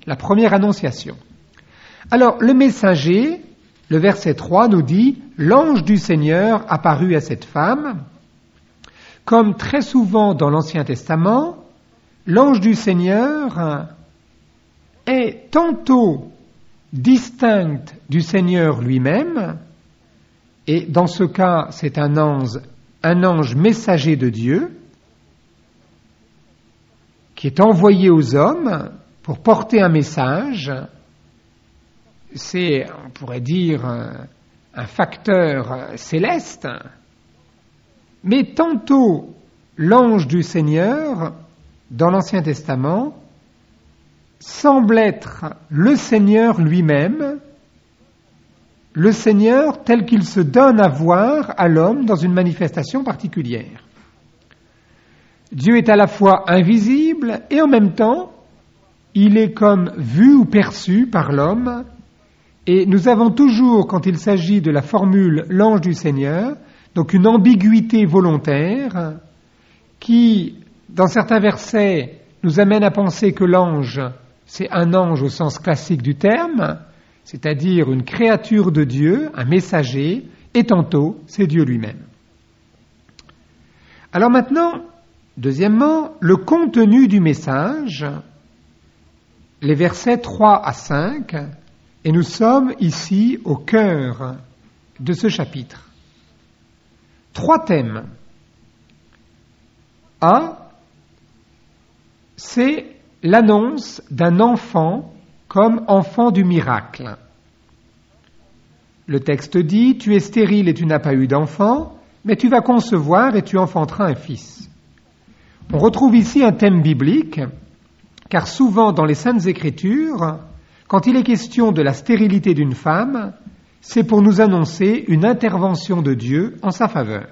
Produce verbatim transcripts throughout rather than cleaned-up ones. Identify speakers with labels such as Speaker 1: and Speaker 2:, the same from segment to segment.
Speaker 1: la première annonciation. Alors, le messager, le verset trois nous dit « L'ange du Seigneur apparut à cette femme ». Comme très souvent dans l'Ancien Testament, l'ange du Seigneur est tantôt distinct du Seigneur lui-même, et dans ce cas, c'est un ange, un ange messager de Dieu, qui est envoyé aux hommes pour porter un message. C'est, on pourrait dire, un facteur céleste, mais tantôt l'ange du Seigneur, dans l'Ancien Testament, semble être le Seigneur lui-même, le Seigneur tel qu'il se donne à voir à l'homme dans une manifestation particulière. Dieu est à la fois invisible et en même temps, il est comme vu ou perçu par l'homme. Et nous avons toujours, quand il s'agit de la formule « l'ange du Seigneur », donc une ambiguïté volontaire qui, dans certains versets, nous amène à penser que l'ange, c'est un ange au sens classique du terme, c'est-à-dire une créature de Dieu, un messager, et tantôt, c'est Dieu lui-même. Alors maintenant, deuxièmement, le contenu du message, les versets trois à cinq, et nous sommes ici au cœur de ce chapitre. Trois thèmes. Un, c'est l'annonce d'un enfant comme enfant du miracle. Le texte dit « Tu es stérile et tu n'as pas eu d'enfant, mais tu vas concevoir et tu enfanteras un fils. » On retrouve ici un thème biblique, car souvent dans les Saintes Écritures, quand il est question de la stérilité d'une femme, c'est pour nous annoncer une intervention de Dieu en sa faveur.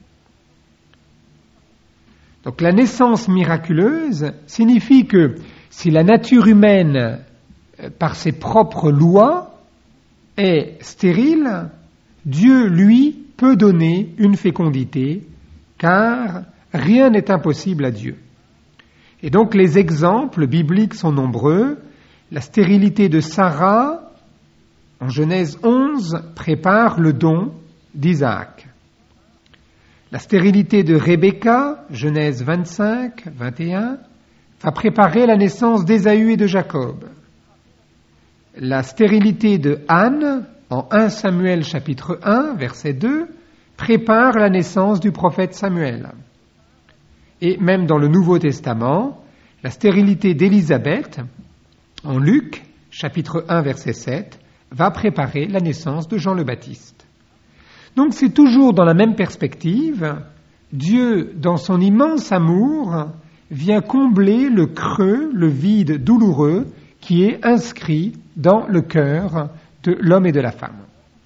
Speaker 1: Donc la naissance miraculeuse signifie que si la nature humaine, par ses propres lois, est stérile, Dieu, lui, peut donner une fécondité, car rien n'est impossible à Dieu. Et donc les exemples bibliques sont nombreux. La stérilité de Sarah, en Genèse onze, prépare le don d'Isaac. La stérilité de Rebecca, Genèse vingt-cinq, vingt et un, va préparer la naissance d'Ésaü et de Jacob. La stérilité de Anne, en premier Samuel chapitre un, verset deux, prépare la naissance du prophète Samuel. Et même dans le Nouveau Testament, la stérilité d'Élisabeth, en Luc, chapitre un, verset sept, va préparer la naissance de Jean le Baptiste. Donc c'est toujours dans la même perspective, Dieu, dans son immense amour, vient combler le creux, le vide douloureux qui est inscrit dans le cœur de l'homme et de la femme.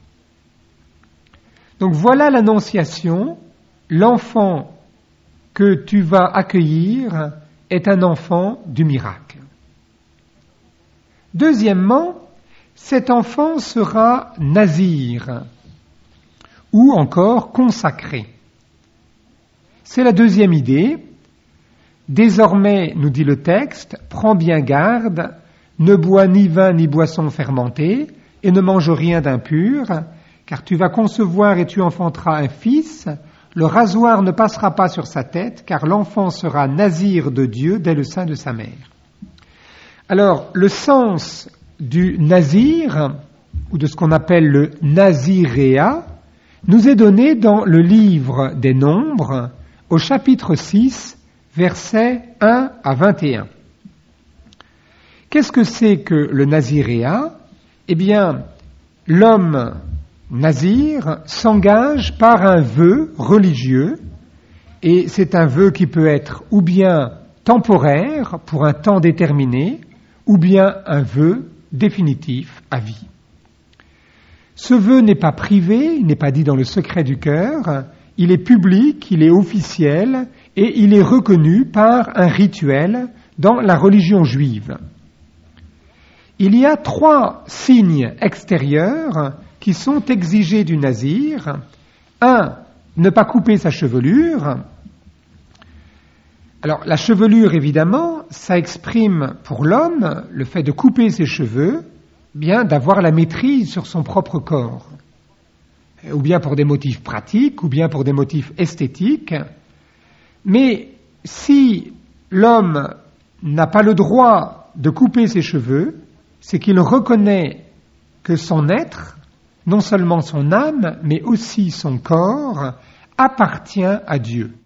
Speaker 1: Donc voilà l'annonciation, l'enfant que tu vas accueillir est un enfant du miracle. Deuxièmement, cet enfant sera nazir, ou encore consacré. C'est la deuxième idée. Désormais, nous dit le texte, prends bien garde, ne bois ni vin ni boisson fermentée, et ne mange rien d'impur, car tu vas concevoir et tu enfanteras un fils, le rasoir ne passera pas sur sa tête, car l'enfant sera nazir de Dieu dès le sein de sa mère. Alors, le sens du nazir, ou de ce qu'on appelle le naziréat, nous est donné dans le livre des Nombres, au chapitre six, versets un à vingt et un. Qu'est-ce que c'est que le naziréat ? Eh bien, l'homme nazir s'engage par un vœu religieux, et c'est un vœu qui peut être ou bien temporaire, pour un temps déterminé, ou bien un vœu définitif à vie. Ce vœu n'est pas privé, il n'est pas dit dans le secret du cœur, il est public, il est officiel et il est reconnu par un rituel dans la religion juive. Il y a trois signes extérieurs qui sont exigés du nazir. Un, ne pas couper sa chevelure. Alors la chevelure, évidemment, ça exprime pour l'homme le fait de couper ses cheveux, bien d'avoir la maîtrise sur son propre corps, ou bien pour des motifs pratiques, ou bien pour des motifs esthétiques. Mais si l'homme n'a pas le droit de couper ses cheveux, c'est qu'il reconnaît que son être, non seulement son âme, mais aussi son corps, appartient à Dieu.